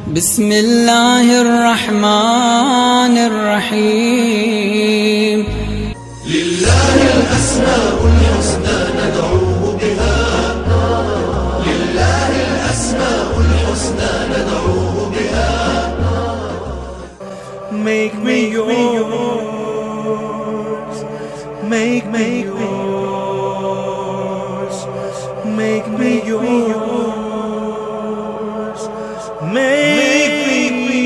بسم الله الرحمن الرحيم. لله الأسماء الحسنى ندعوه بها، لله الأسماء الحسنى ندعوه بها. Make me yours, make me yours, make me yours, make me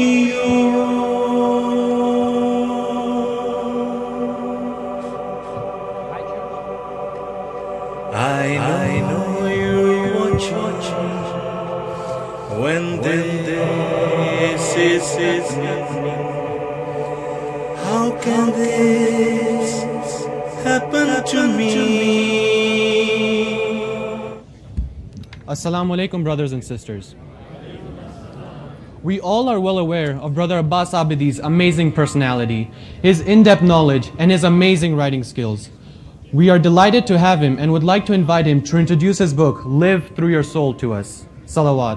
yours. I know you're watching when this is happening. How can this happen to me? Assalamu alaikum, brothers and sisters. We all are well aware of Brother Abbas Abidi's amazing personality, his in-depth knowledge, and his amazing writing skills. We are delighted to have him and would like to invite him to introduce his book, Live Through Your Soul, to us. Salawat.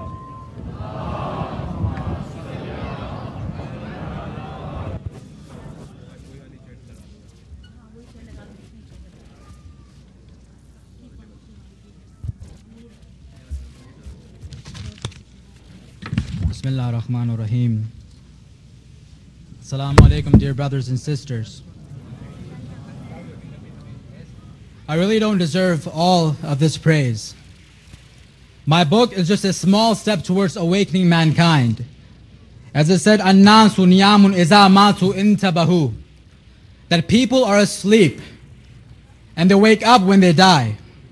Bismillah ar-Rahman ar-Rahim. Assalamu alaikum, dear brothers and sisters. I really don't deserve all of this praise. My book is just a small step towards awakening mankind. As it said, "An-nasu niyamun iza matu intabahu," that people are asleep and they wake up when they die.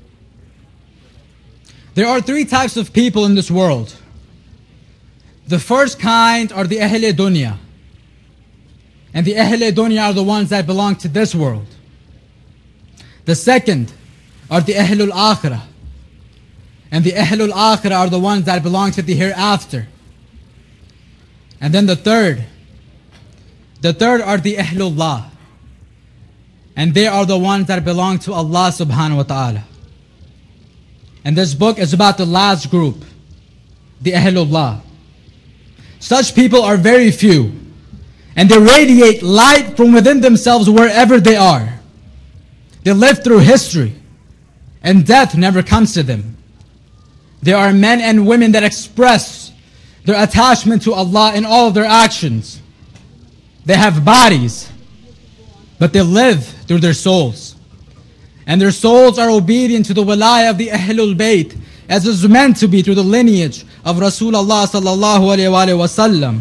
There are three types of people in this world. The first kind are the Ahl-e Dunya. And the Ahl-e Dunya are the ones that belong to this world. The second are the Ahlul Akhirah. And the Ahlul Akhirah are the ones that belong to the hereafter. And then the third are the Ahlullah. And they are the ones that belong to Allah subhanahu wa ta'ala. And this book is about the last group, the Ahlullah. Such people are very few, and they radiate light from within themselves wherever they are. They live through history, and death never comes to them. They are men and women that express their attachment to Allah in all of their actions. They have bodies, but they live through their souls. And their souls are obedient to the wilayah of the Ahlul Bayt, as is meant to be through the lineage of Rasulullah sallallahu alayhi wa sallam.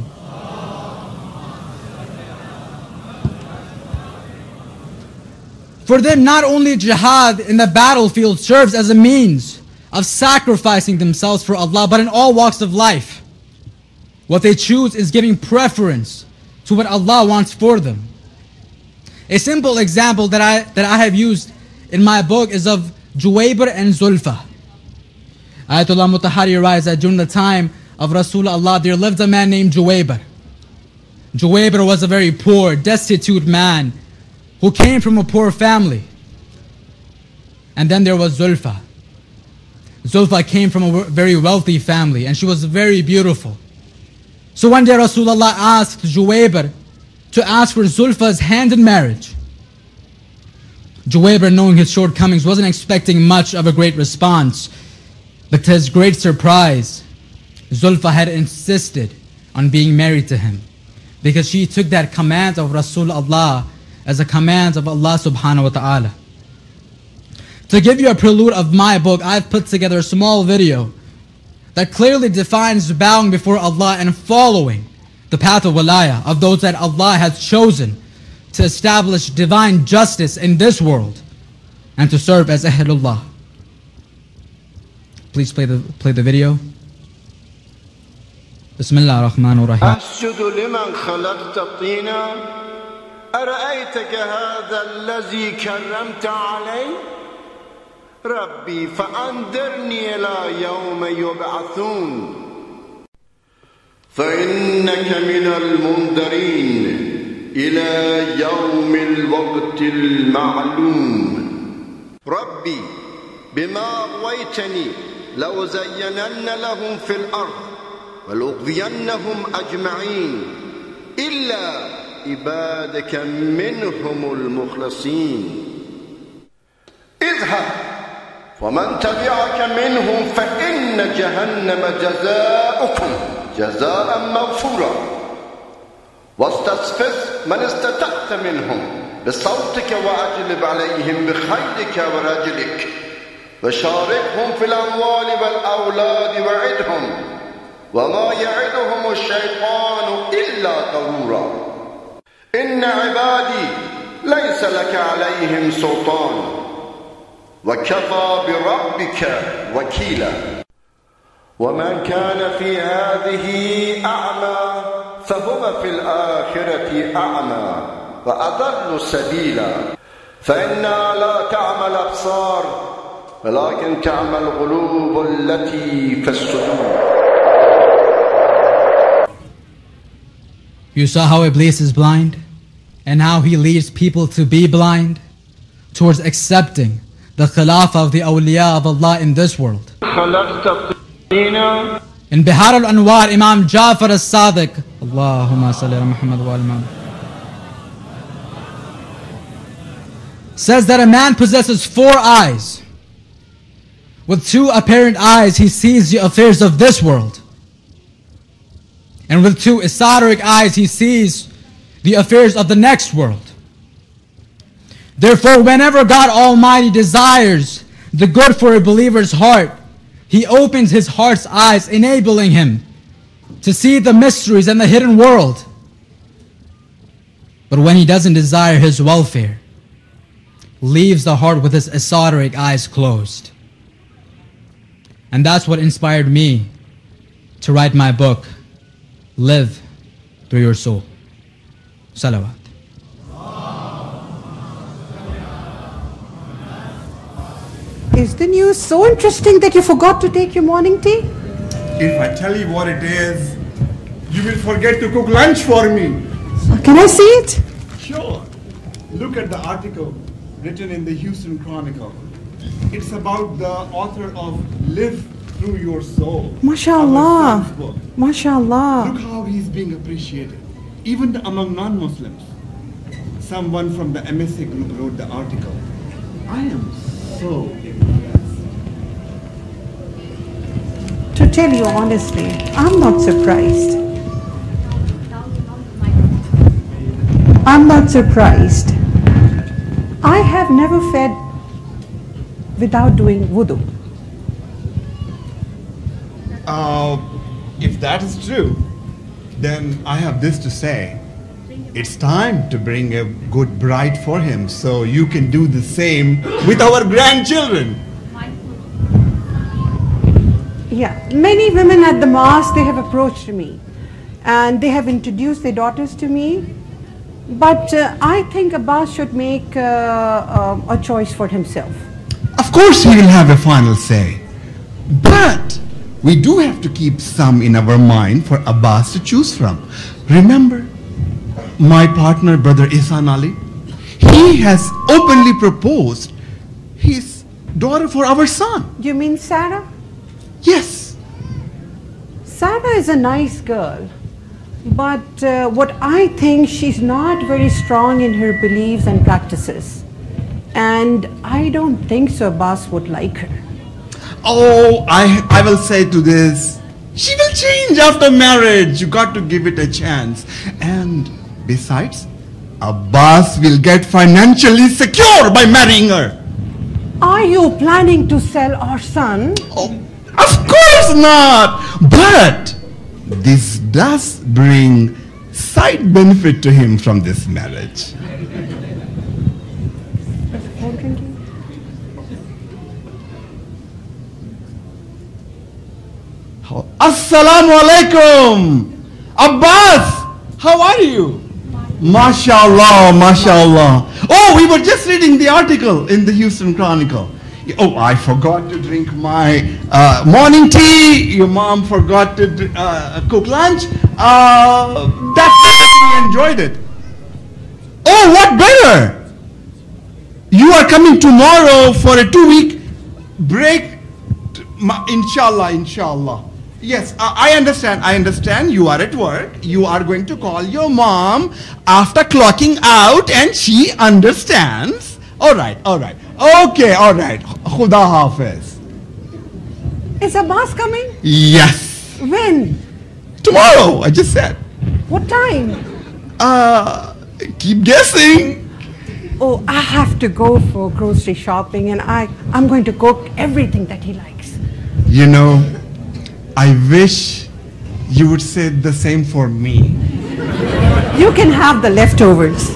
For them, not only jihad in the battlefield serves as a means of sacrificing themselves for Allah, but in all walks of life. What they choose is giving preference to what Allah wants for them. A simple example that I have used in my book is of Juwaybir and Zulfa. Ayatollah Mutahari writes that during the time of Rasulullah, there lived a man named Juwaybir. Juwaybir was a very poor, destitute man who came from a poor family. And then there was Zulfa. Zulfa came from a very wealthy family, and she was very beautiful. So one day Rasulullah asked Juwaybir to ask for Zulfa's hand in marriage. Juwaybir, knowing his shortcomings, wasn't expecting much of a great response. But to his great surprise, Zulfa had insisted on being married to him, because she took that command of Rasulullah as a command of Allah subhanahu wa ta'ala. To give you a prelude of my book, I've put together a small video that clearly defines bowing before Allah and following the path of wilayah of those that Allah has chosen to establish divine justice in this world and to serve as Ahlullah. Please play the video. Bismillah ar-Rahman ar-Rahim. أسجد لمن خلقت طينا أرأيتك هذا الذي كرمت علي ربي فأنذرني إلى يوم يبعثون فإنك من المنذرين إلى يوم الوقت المعلوم ربي بما أغويتني لأزينن لهم في الأرض ولأغوينهم أجمعين إلا عبادك منهم المخلصين اذهب ومن تبعك منهم فإن جهنم جزاؤكم جزاء موفورا واستفزز من استطعت منهم بصوتك وأجلب عليهم بخيلك ورجلك وشاركهم في الأموال والأولاد وعدهم وما يعدهم الشيطان إلا غرورا إن عبادي ليس لك عليهم سلطان وكفى بربك وكيلا ومن كان في هذه أعمى فهو في الآخرة أعمى وأضل سبيلا فإنها لا تعمى الأبصار ولكن تعمى القلوب التي في الصدور. You saw how Iblis is blind and how he leads people to be blind towards accepting the Khilafah of the awliya of Allah in this world. In Bihar al-Anwar, Imam Jafar al-Sadiq, Allahumma salli ala Muhammad wa al-Muhammad, says that a man possesses 4 eyes. With 2 apparent eyes, he sees the affairs of this world. And with 2 esoteric eyes, he sees the affairs of the next world. Therefore, whenever God Almighty desires the good for a believer's heart, He opens his heart's eyes, enabling him to see the mysteries and the hidden world. But when he doesn't desire his welfare, leaves the heart with his esoteric eyes closed. And that's what inspired me to write my book, Live Through Your Soul. Salawat. Is the news so interesting that you forgot to take your morning tea? If I tell you what it is, you will forget to cook lunch for me. Can I see it? Sure. Look at the article written in the Houston Chronicle. It's about the author of Live Through Your Soul. MashaAllah. MashaAllah. Look how he's being appreciated, even among non-Muslims. Someone from the MSA group wrote the article. I am so impressed. To tell you honestly, I'm not surprised. I'm not surprised. I have never fed without doing wudu. If that is true, then I have this to say. It's time to bring a good bride for him so you can do the same with our grandchildren. Yeah, many women at the mosque, they have approached me and they have introduced their daughters to me. But I think Abbas should make a choice for himself. Of course he will have a final say. But we do have to keep some in our mind for Abbas to choose from. Remember, my partner, Brother Ihsan Ali, he has openly proposed his daughter for our son. You mean Sarah? Yes. Sarah is a nice girl. But what I think, she's not very strong in her beliefs and practices. And I don't think so Abbas would like her. Oh, I will say to this, she will change after marriage. You got to give it a chance. And besides, Abbas will get financially secure by marrying her. Are you planning to sell our son? Oh, of course not. But this does bring side benefit to him from this marriage. Assalamu alaikum. Abbas, how are you? MashaAllah, MashaAllah. Oh, we were just reading the article in the Houston Chronicle. Oh, I forgot to drink my morning tea. Your mom forgot to cook lunch. That's we enjoyed it. Oh, what better? You are coming tomorrow for a 2-week break. Inshallah, inshallah. Yes, I understand. I understand. You are at work. You are going to call your mom after clocking out, and she understands. All right, all right. Okay, all right. Khuda Hafiz. Is Abbas coming? Yes. When? Tomorrow, I just said. What time? Keep guessing. Oh, I have to go for grocery shopping, and I'm going to cook everything that he likes. You know, I wish you would say the same for me. You can have the leftovers.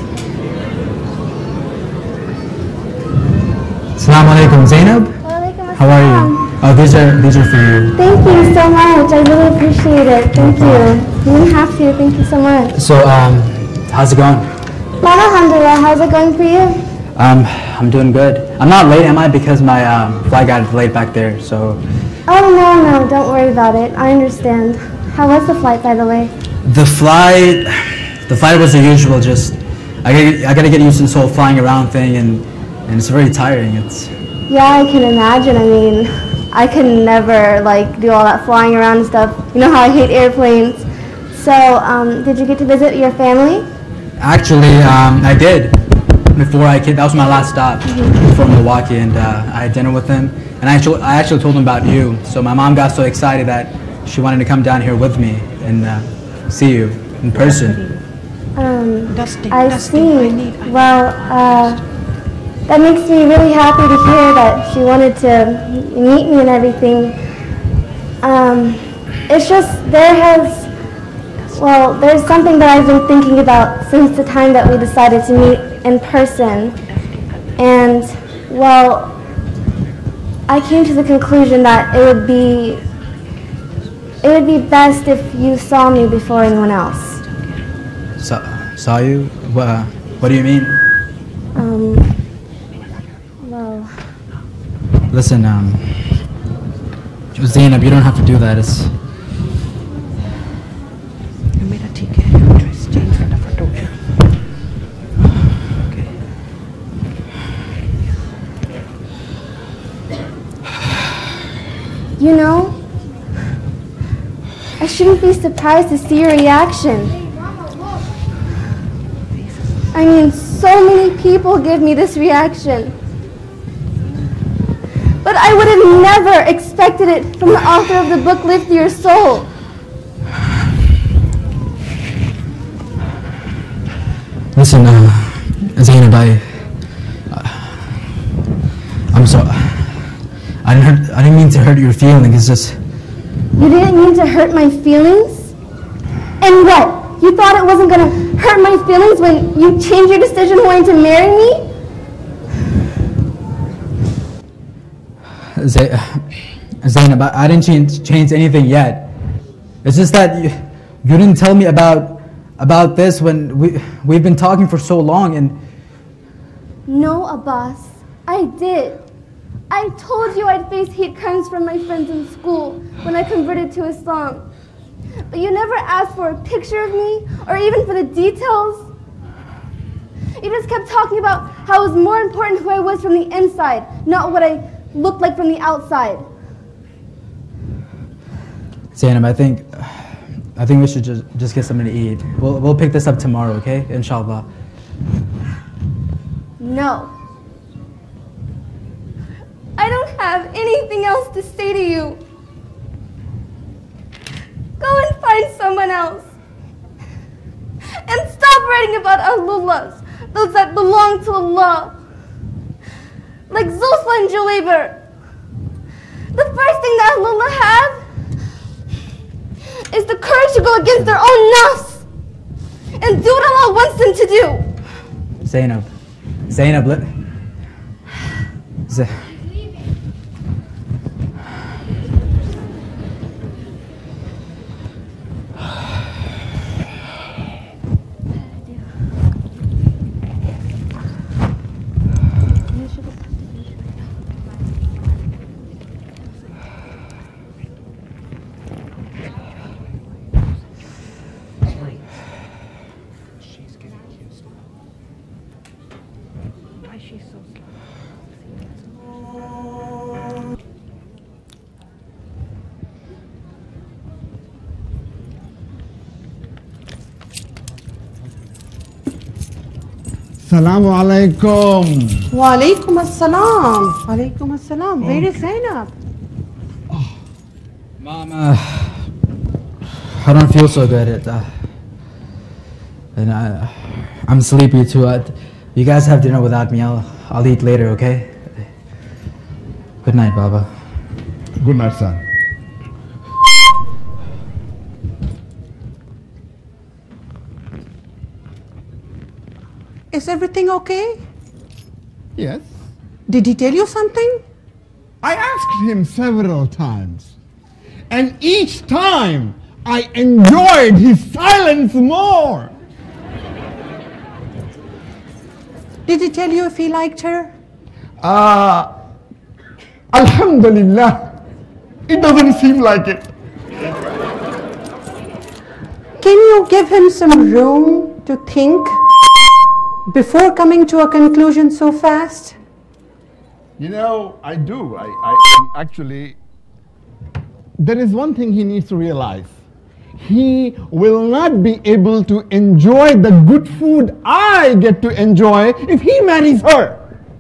Assalamu alaikum, Zainab. How are you? Oh, these are for you. Thank you so much. I really appreciate it. Thank you. You didn't have to. Thank you so much. So, how's it going? Well, alhamdulillah. How's it going for you? I'm doing good. I'm not late, am I? Because my flight got delayed back there, so... Oh, no. Don't worry about it. I understand. How was the flight, by the way? The flight was the usual, just... I gotta get used to this whole flying around thing, and it's very tiring. Yeah, I can imagine. I mean, I could never, do all that flying around and stuff. You know how I hate airplanes. So, did you get to visit your family? Actually, I did. Before I came, that was my last stop before Milwaukee, and I had dinner with them. And I actually told them about you. So my mom got so excited that she wanted to come down here with me and see you in person. I see. Well, that makes me really happy to hear that she wanted to meet me and everything. It's just there's something that I've been thinking about since the time that we decided to meet in person. And, well, I came to the conclusion that it would be best if you saw me before anyone else. Saw you? What do you mean? Well... Listen, Zainab, you don't have to do that. You know, I shouldn't be surprised to see your reaction. I mean, so many people give me this reaction. But I would have never expected it from the author of the book Lift Your Soul. Listen, Zainab, I'm sorry. I didn't mean to hurt your feelings. It's just... You didn't mean to hurt my feelings? And what? You thought it wasn't going to hurt my feelings when you changed your decision wanting to marry me? Zainab, I didn't change anything yet. It's just that you didn't tell me about this when we've been talking for so long, and... No, Abbas, I did. I told you I'd face hate crimes from my friends in school when I converted to Islam. But you never asked for a picture of me or even for the details. You just kept talking about how it was more important who I was from the inside, not what I looked like from the outside. Zainab, I think we should just get something to eat. We'll pick this up tomorrow, okay? Inshallah. No. I don't have anything else to say to you. Go and find someone else. And stop writing about Ahlullah, those that belong to Allah. Like Zulfa and Julayber. The first thing that Ahlullah have is the courage to go against their own nafs and do what Allah wants them to do. Zainab, Assalamu alaikum. Wa alaikum assalam. Wa alaikum assalam. Where is Zainab? Mom, I don't feel so good. And I'm sleepy too. You guys have dinner without me. I'll eat later, okay? Good night, Baba. Good night, son. Is everything okay? Yes. Did he tell you something? I asked him several times, and each time I enjoyed his silence more. Did he tell you if he liked her? Alhamdulillah, it doesn't seem like it. Can you give him some room to think before coming to a conclusion so fast? You know, I do. I actually, there is one thing he needs to realize. He will not be able to enjoy the good food I get to enjoy if he marries her.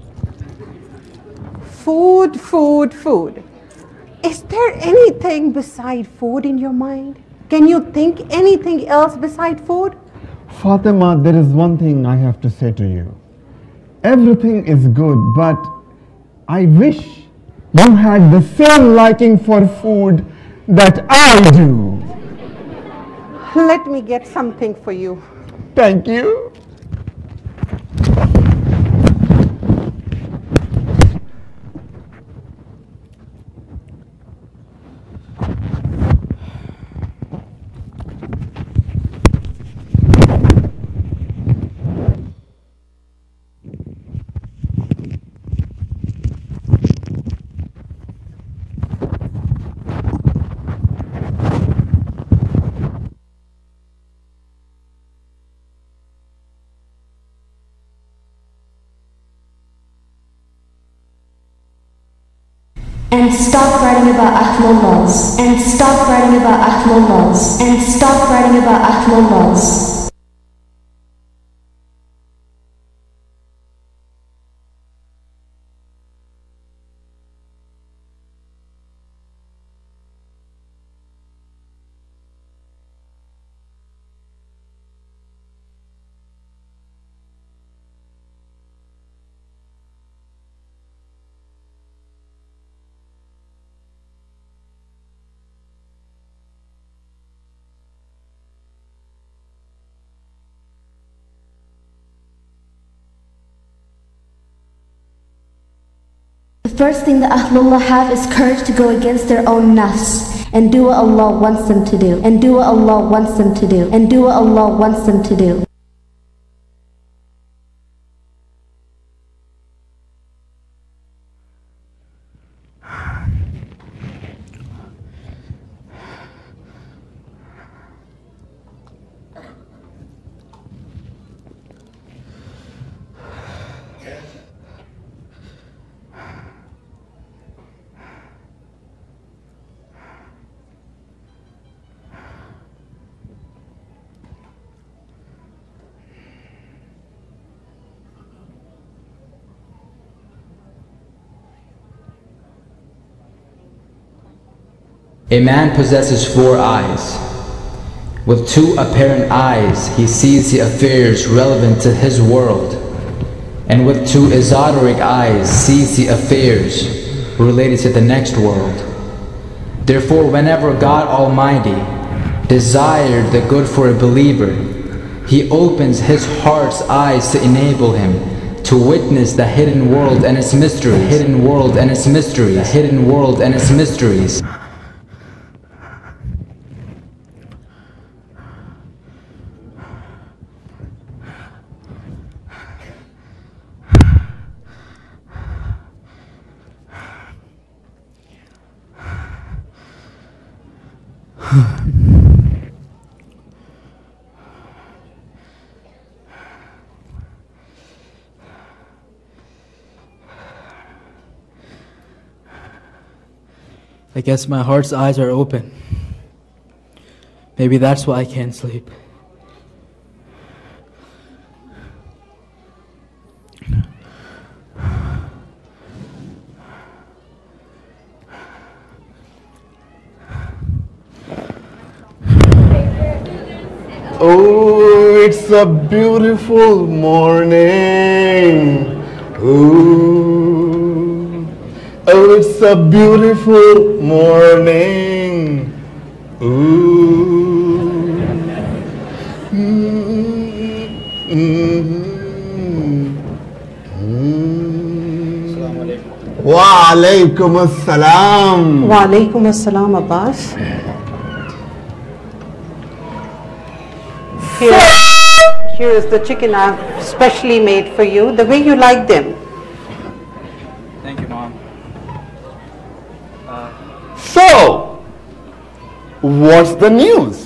Food, food, food. Is there anything beside food in your mind? Can you think anything else beside food? Fatima, there is one thing I have to say to you. Everything is good, but I wish you had the same liking for food that I do. Let me get something for you. Thank you. And stop writing about Ahlullah. And stop writing about Ahlullah. And stop writing about Ahlullah. The first thing the Ahlullah have is courage to go against their own nafs and do what Allah wants them to do, and do what Allah wants them to do, and do what Allah wants them to do. A man possesses 4 eyes. With 2 apparent eyes, he sees the affairs relevant to his world, and with 2 esoteric eyes, sees the affairs related to the next world. Therefore, whenever God Almighty desired the good for a believer, He opens his heart's eyes to enable him to witness the hidden world and its mysteries, hidden world and its mysteries, hidden world and its mysteries. I guess my heart's eyes are open. Maybe that's why I can't sleep. it's a beautiful morning. Ooh. Oh, it's a beautiful morning. Ooh. Wa alaikum assalam. Wa alaikum assalam, Abbas. Here is the chicken I've specially made for you, the way you like them. Thank you, Mom. So, what's the news?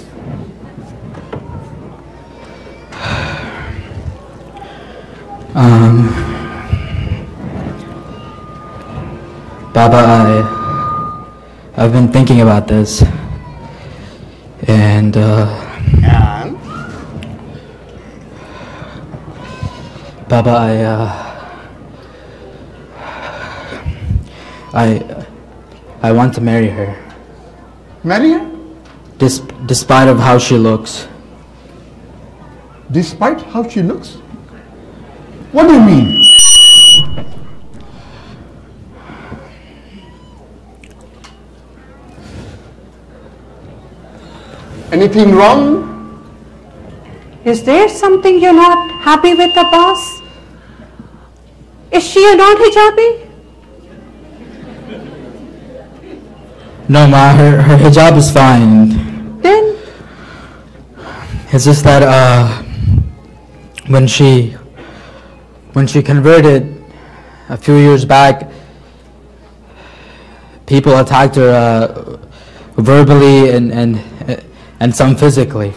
Baba, I've been thinking about this, and Baba, I want to marry her. Marry her? Despite of how she looks. Despite how she looks? What do you mean? Anything wrong? Is there something you're not happy with, Abbas? Is she a non-hijabi? No, Ma, her hijab is fine. Then? It's just that when she converted a few years back, people attacked her verbally and some physically.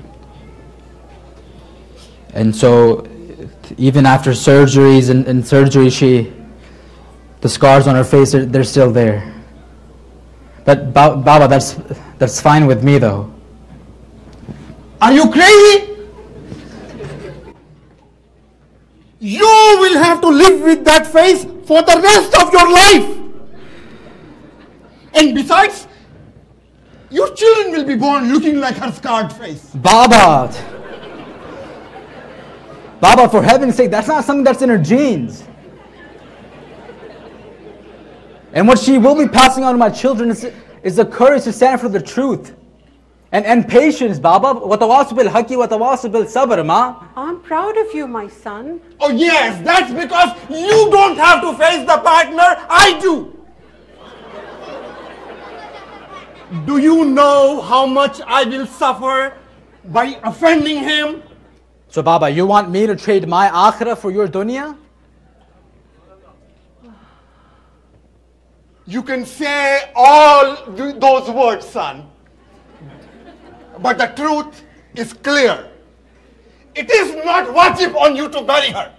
And so even after surgeries and surgery, the scars on her face, they're still there. But Baba, that's fine with me though. Are you crazy? You will have to live with that face for the rest of your life. And besides, your children will be born looking like her scarred face. Baba, for heaven's sake, that's not something that's in her genes. And what she will be passing on to my children is the courage to stand for the truth. And patience, Baba. وَتَوَاصُوا بِالْحَقِّ وَتَوَاصُوا بِالصَّبْرِ, Ma. I'm proud of you, my son. Oh yes, that's because you don't have to face the partner, I do. Do you know how much I will suffer by offending him? So Baba, you want me to trade my akhirah for your dunya? You can say all those words, son. But the truth is clear. It is not wajib on you to marry her.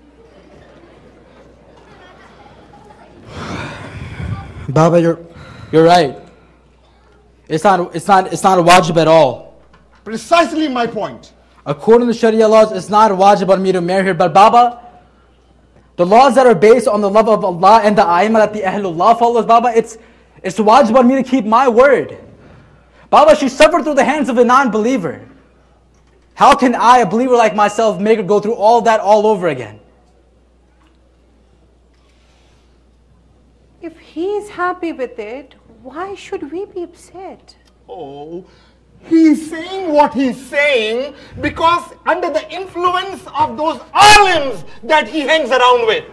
Baba, you're right. It's not a wajib at all. Precisely my point. According to Sharia laws, it's not wajib on me to marry her. But Baba, the laws that are based on the love of Allah and the aimah that the Ahlullah follows, Baba, it's wajib on me to keep my word. Baba, she suffered through the hands of a non-believer. How can I, a believer like myself, make her go through all that all over again? If he is happy with it, why should we be upset? Oh, he's saying what he's saying because under the influence of those alims that he hangs around with.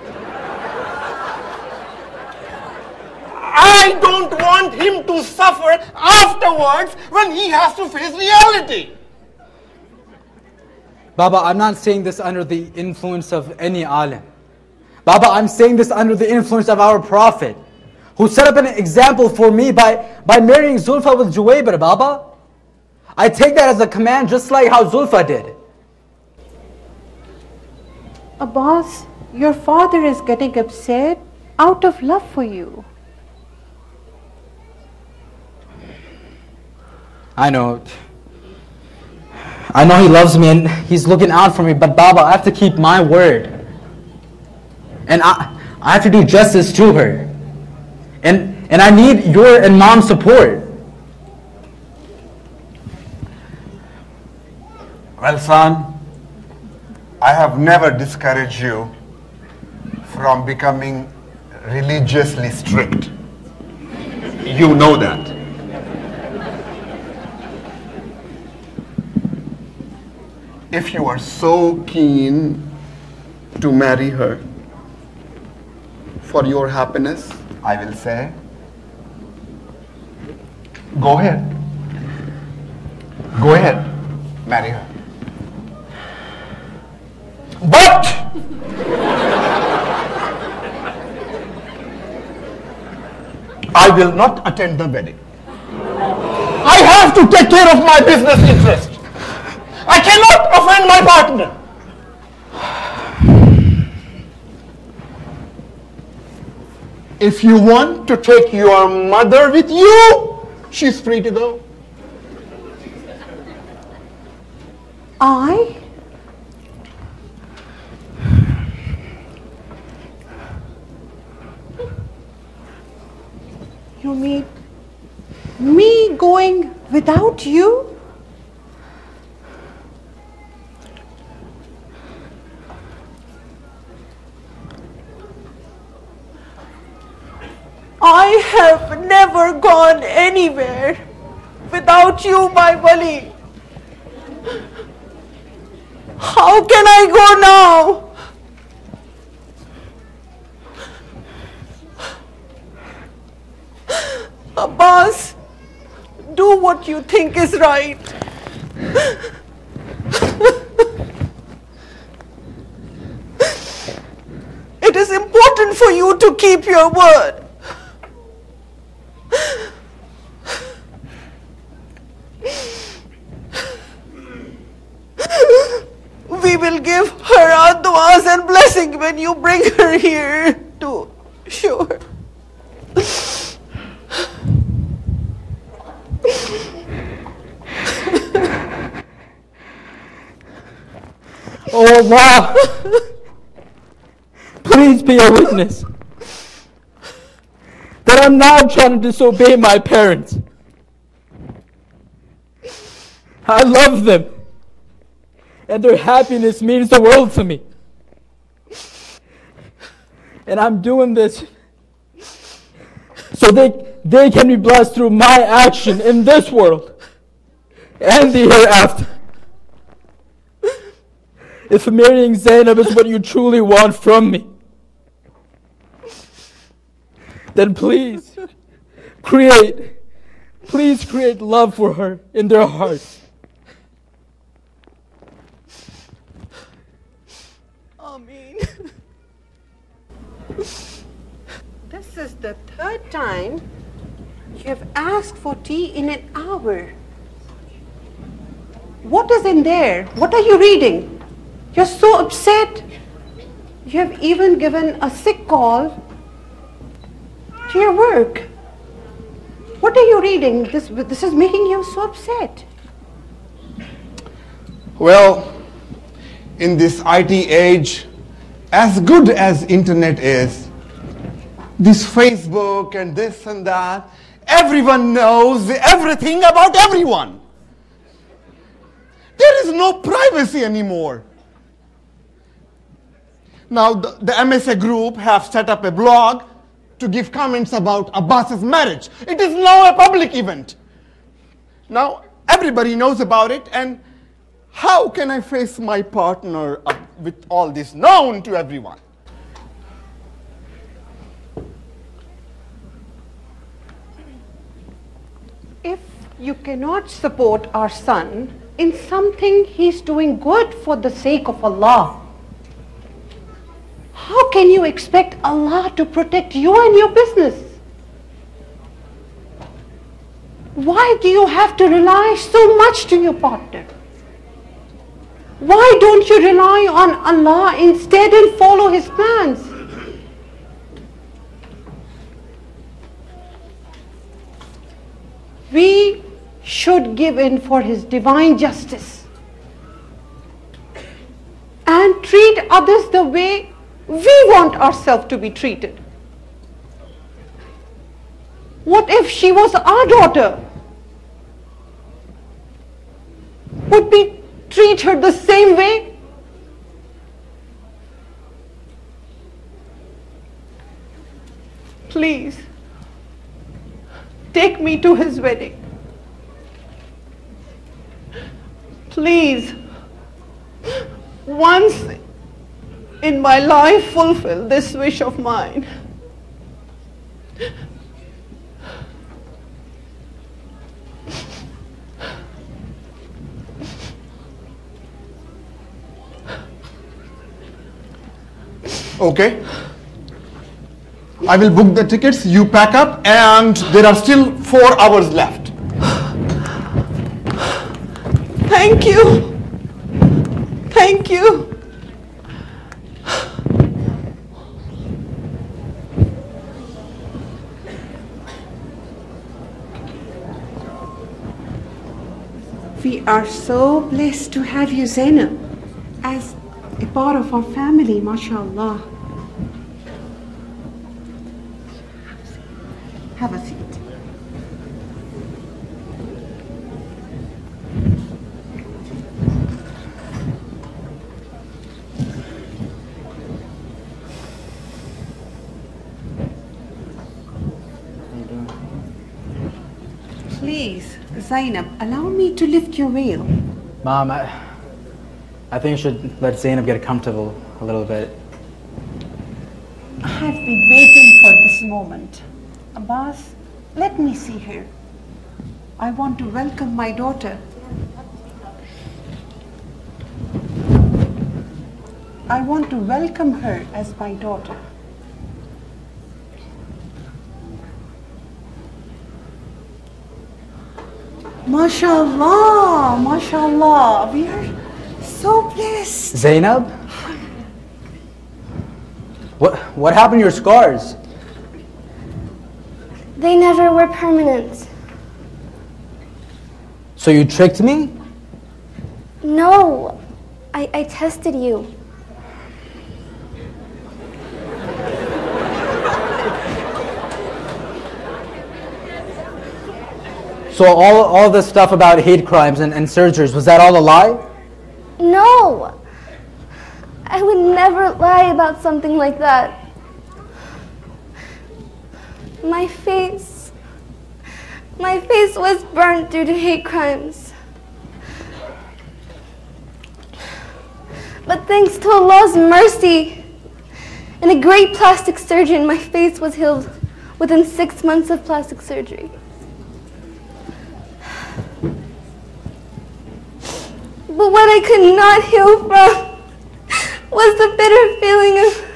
I don't want him to suffer afterwards when he has to face reality. Baba, I'm not saying this under the influence of any alim. Baba, I'm saying this under the influence of our Prophet, who set up an example for me by marrying Zulfa with Juwaybir, Baba. I take that as a command just like how Zulfa did. Abbas, your father is getting upset out of love for you. I know he loves me and he's looking out for me, but Baba, I have to keep my word. And I have to do justice to her. And I need your and Mom's support. Well, son, I have never discouraged you from becoming religiously strict. You know that. If you are so keen to marry her for your happiness, I will say, go ahead. Go ahead, marry her. But I will not attend the wedding. I have to take care of my business interest. I cannot offend my partner. If you want to take your mother with you, she's free to go. You mean me going without you? I have never gone anywhere without you, my wali. How can I go now? Abbas, do what you think is right. It is important for you to keep your word. We will give her our du'as and blessing when you bring her here to show her. Oh Allah, please be a witness that I'm not trying to disobey my parents. I love them, and their happiness means the world to me. And I'm doing this so they can be blessed through my action in this world and the hereafter. If marrying Zainab is what you truly want from me, then please create love for her in their hearts. Ameen. This is the third time you have asked for tea in an hour. What is in there? What are you reading? You're so upset. You have even given a sick call to your work. What are you reading? This is making you so upset. Well, in this IT age, as good as internet is, this Facebook and this and that, everyone knows everything about everyone. There is no privacy anymore. Now the MSA group have set up a blog to give comments about Abbas's marriage. It is now a public event. Now everybody knows about it, and how can I face my partner with all this known to everyone? If you cannot support our son in something he's doing good for the sake of Allah, how can you expect Allah to protect you and your business? Why do you have to rely so much to your partner? Why don't you rely on Allah instead and follow His plans? We should give in for His divine justice and treat others the way we want ourselves to be treated. What if she was our daughter? Would we treat her the same way? Please, take me to his wedding. Please, once in my life, fulfill this wish of mine. Okay. I will book the tickets, you pack up, and there are still 4 hours left. Thank you. Thank you. We are so blessed to have you, Zainab, as a part of our family, mashallah. Have a seat. Please, Zainab, allow me to lift your veil. Mom, I think you should let Zainab get comfortable a little bit. I have been waiting for this moment. Abbas, let me see her. I want to welcome my daughter. I want to welcome her as my daughter. MashaAllah, MashaAllah, we are so blessed. Zainab? What happened to your scars? They never were permanent. So you tricked me? No, I tested you. So all this stuff about hate crimes and surgeries, was that all a lie? No, I would never lie about something like that. My face was burnt due to hate crimes. But thanks to Allah's mercy and a great plastic surgeon, my face was healed within 6 months of plastic surgery. But what I could not heal from was the bitter feeling of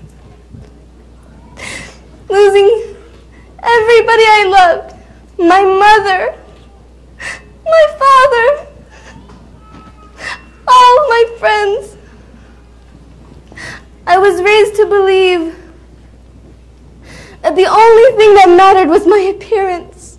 losing everybody I loved. My mother, my father, all my friends. I was raised to believe that the only thing that mattered was my appearance.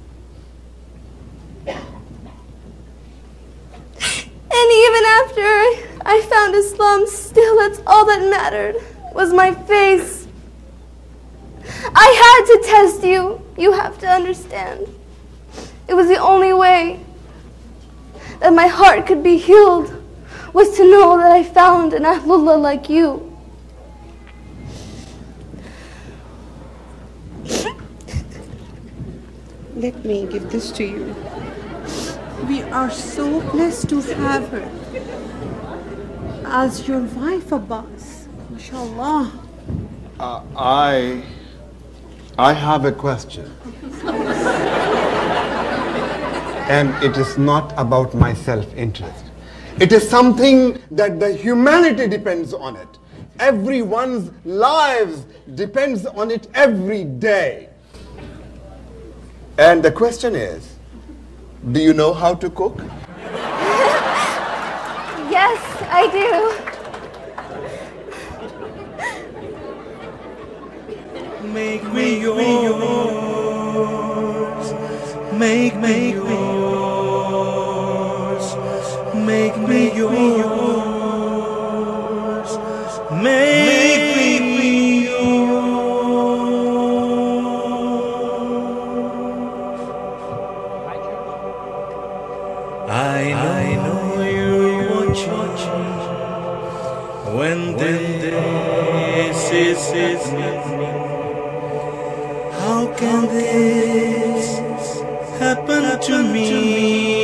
And even after I found Islam, still that's all that mattered, was my face. I had to test you. You have to understand. It was the only way that my heart could be healed, was to know that I found an Ahlullah like you. Let me give this to you. We are so blessed to have her as your wife, Abbas. MashaAllah. I have a question. And it is not about my self-interest. It is something that the humanity depends on it. Everyone's lives depends on it every day. And the question is, do you know how to cook? Yes, I do. Make me yours. Make me yours. Make me yours. Make me yours. I know you're when this is me. How can this happen to me?